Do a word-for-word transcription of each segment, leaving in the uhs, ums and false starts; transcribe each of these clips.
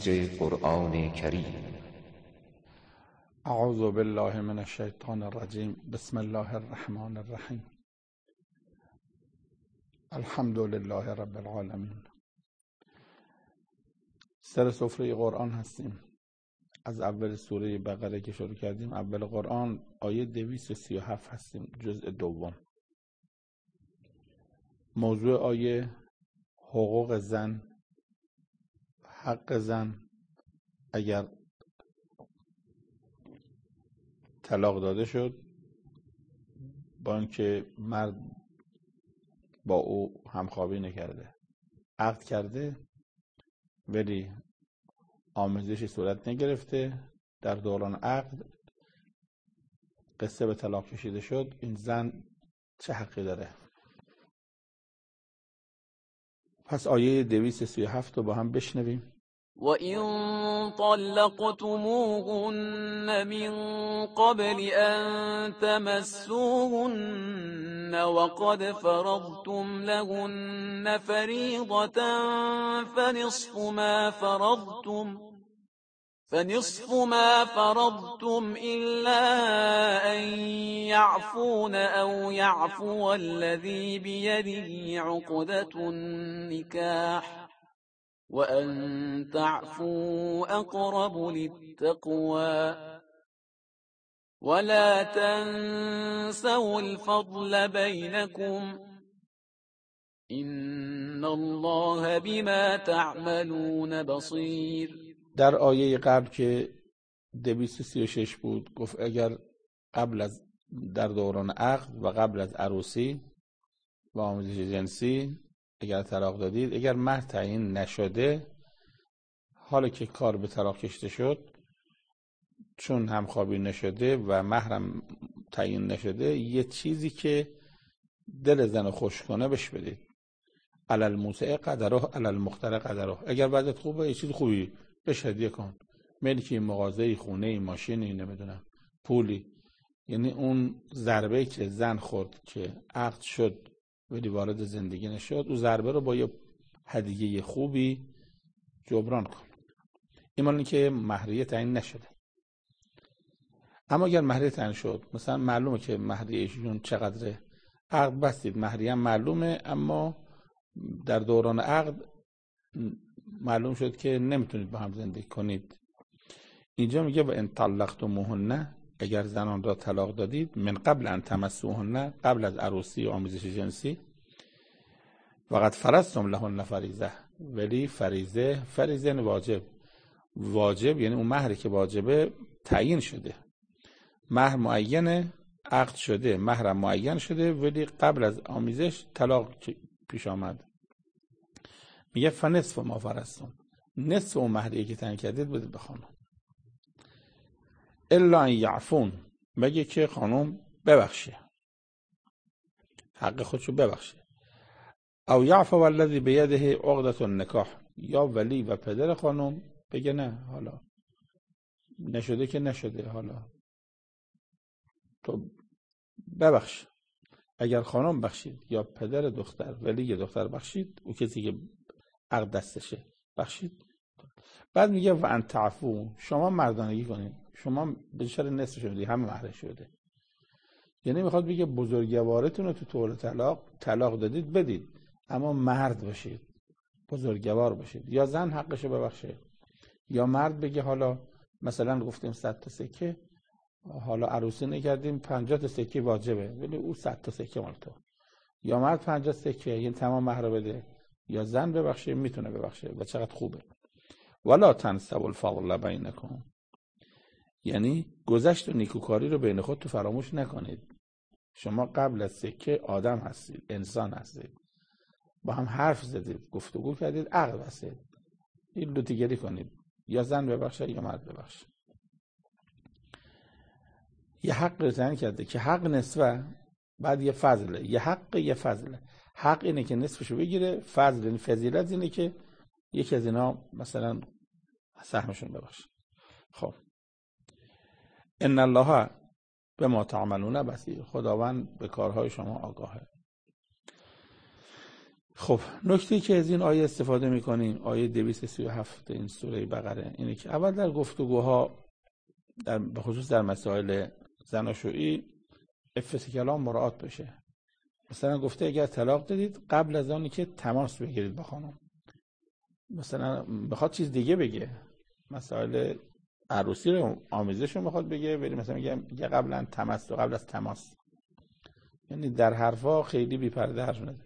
تفسیر قرآن کریم. اعوذ بالله من الشیطان الرجیم. بسم الله الرحمن الرحیم. الحمد لله رب العالمین. سر سفره قرآن هستیم. از اول سوره بقره که شروع کردیم، اول قرآن آیه دویست و سی و هفت هستیم، جزء دوم. موضوع آیه حقوق زن، حق زن اگر طلاق داده شد، با اینکه مرد با او همخوابی نکرده، عقد کرده ولی آمیزشی صورت نگرفته، در دوران عقد قصه به طلاق کشیده شد، این زن چه حقی داره؟ پس آیه دویست و سی و هفت رو با هم بشنویم. وَإِن طَلَّقْتُمُوهُنَّ مِن قَبْلِ أَن تَمَسُّوهُنَّ وَقَدْ فَرَضْتُمْ لَهُنَّ فَرِيضَةً فَنِصْفُ مَا فَرَضْتُمْ فَنِصْفُ مَا فَرَضْتُمْ إِلَّا أَن يَعْفُونَ أَوْ يَعْفُوَ الَّذِي بِيَدِهِ عُقْدَةُ النِّكَاحِ وَأَن تَعْفُوا أَقْرَبُ لِلتَّقْوَى وَلَا تَنسَوْا الْفَضْلَ بَيْنَكُمْ إِنَّ اللَّهَ بِمَا تَعْمَلُونَ بَصِيرٌ. در آیه قبل که دویست و سی و شش بود گفت اگر قبل از در دوران عقد و قبل از عروسی و آمیزش جنسی اگر طلاق دادید، اگر مهر تعیین نشده، حالا که کار به طلاق کشیده شد، چون همخوابی نشده و مهرم تعیین نشده، یه چیزی که دل زن خوش کنه بهش بدید. علی الموسع قدره علی المقتر قدره. اگر بعدت خوبه یه چیز خوبی بهش هدیه کن، ملکی، مغازه‌ای، خونه‌ای، ماشینی، نمیدونم پولی. یعنی اون ضربه که زن خورد که عقد شد ولی وارد زندگی نشد، اون ضربه رو با یه هدیه خوبی جبران کن. ایمان که مهریه تعیین نشده. اما اگر مهریه تعیین شد، مثلا معلومه که مهریه ایشون چقدره، عقد بستید، مهریه معلومه، اما در دوران عقد معلوم شد که نمیتونید با هم زندگی کنید. اینجا میگه و ان طلقتموهن، اگر زنان را طلاق دادید، من قبل ان تمسوهن، قبل از عروسی و آمیزش جنسی، وقد فرضتم لهن فریضه، ولی فریضه فریضه یعنی واجب. واجب یعنی اون مهری که واجبه تعیین شده، مهر معینه، عقد شده، مهر معین شده، ولی قبل از آمیزش طلاق پیش آمد. میگه فنصف ما فرضتم، نصف اون مهری که تعیین کردید بدید به خانم. الا ان یعفون، مگه که خانم ببخشه، حق خودشو ببخشه. او یعفو الذی بیده عقدة النکاح، یا ولی و پدر خانم بگه نه، حالا نشده که نشده، حالا تو ببخش. اگر خانم بخشید یا پدر دختر، ولی دختر بخشید، او کسی که عقد دستشه بخشید. بعد میگه و ان تعفو، شما مردانگی کنید، شما به چرا نصف شدید، همه مهرش شده. یعنی میخواد بگه بزرگوارتون رو تو طور طلاق طلاق دادید بدید، اما مرد باشید، بزرگوار باشید. یا زن حقشو ببخشه، یا مرد بگه حالا مثلا گفتیم صد تا سکه، حالا عروسی نکردیم، پنجاه تا سکه واجبه، ولی او صد تا سکه مال تو. یا مرد پنجاه سکه، یعنی تمام مهر بده. یا زن ببخشه، میتونه ببخشه و چقدر خوبه. ولا تنسوا الفضل بینکم، یعنی گذشت و نیکوکاری رو بین خودتون فراموش نکنید. شما قبل از سکه آدم هستید، انسان هستید، با هم حرف زدید، گفتگو کردید، عقل بستید، این لطیگری کنید. یا زن ببخشه یا مرد ببخشه. یه حق رو تعیین کرده که حق نصفه، بعد یه فضله، یه حق یه فضله. حق اینه که نصفشو بگیره، فضل این فضیلت اینه که یکی از اینا مثلا سهمشون ببخشه. خب ان الله بما تعملون بصیر، خداوند به کارهای شما آگاهه. خب نکته که از این آیه استفاده میکنیم، آیه دویست و سی و هفت این سوره بقره، اینه که اول در گفتگوها در به خصوص در مسائل زناشویی عفت کلام مراعات بشه. مثلا گفته اگر طلاق دادید قبل از آنی که تماس بگیرید با خانم، مثلا بخواد چیز دیگه بگه، مسائل عروسی رو آمیزش رو میخواد بگه، ولی مثلا میگه قبلا تماس و قبل از تماس، یعنی در حرفا خیلی بی پرده حرف نده.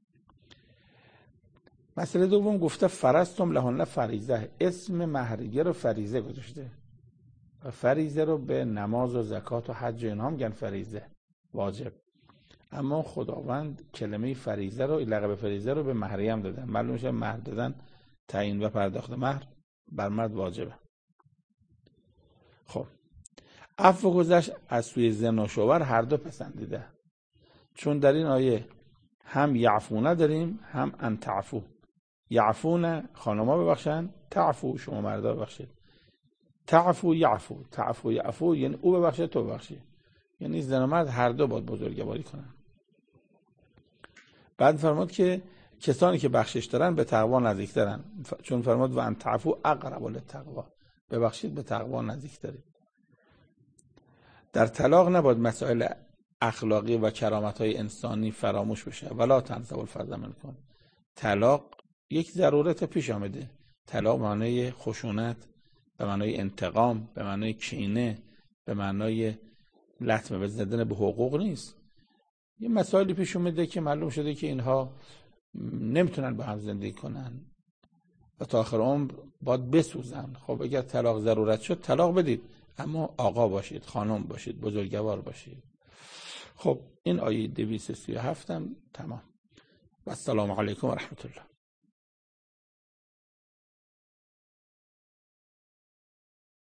مسئله دوم گفته فرضتم لهن فریضه، اسم مهریه رو فریضه گذاشته و فریضه رو به نماز و زکات و حج و اینها میگن فریضه، واجب. اما خداوند کلمه فریضه رو، لقب فریضه رو به مهریه هم دادن. معلوم میشه مهر دادن، تعیین و پرداخت مهر بر مرد واجبه. خب عفو گذشت از سوی زن و شوهر هر دو پسندیده، چون در این آیه هم یعفونه داریم هم ان تعفو. یعفونه خانما ببخشن، تعفو شما مردا ببخشید. تعفو یعفو، تعفو یعفو یعنی او ببخشه تو ببخشی، یعنی زن و مرد هر دو باید بزرگواری کنن. بعد فرمود که کسانی که بخشش دارن به تقوا نزدیکترن، چون فرمود و ان تعفو اقرب للتقوا، ببخشید به تقوا نزدیکترید. در طلاق نباید مسائل اخلاقی و کرامت‌های انسانی فراموش بشه. ولا تنسوا الفضل منکم. طلاق یک ضرورت پیش آمده. طلاق معنای خشونت، به معنای انتقام، به معنای کینه، به معنای لطمه بزدن به حقوق نیست. یه مسائلی پیش اومده که معلوم شده که اینها نمیتونن با هم زندگی کنن و تا آخر عمر باید بسوزن. خب اگر طلاق ضرورت شد طلاق بدید، اما آقا باشید، خانم باشید، بزرگوار باشید. خب این آیه دویست و سی و هفت هم تمام. و السلام علیکم و رحمت الله.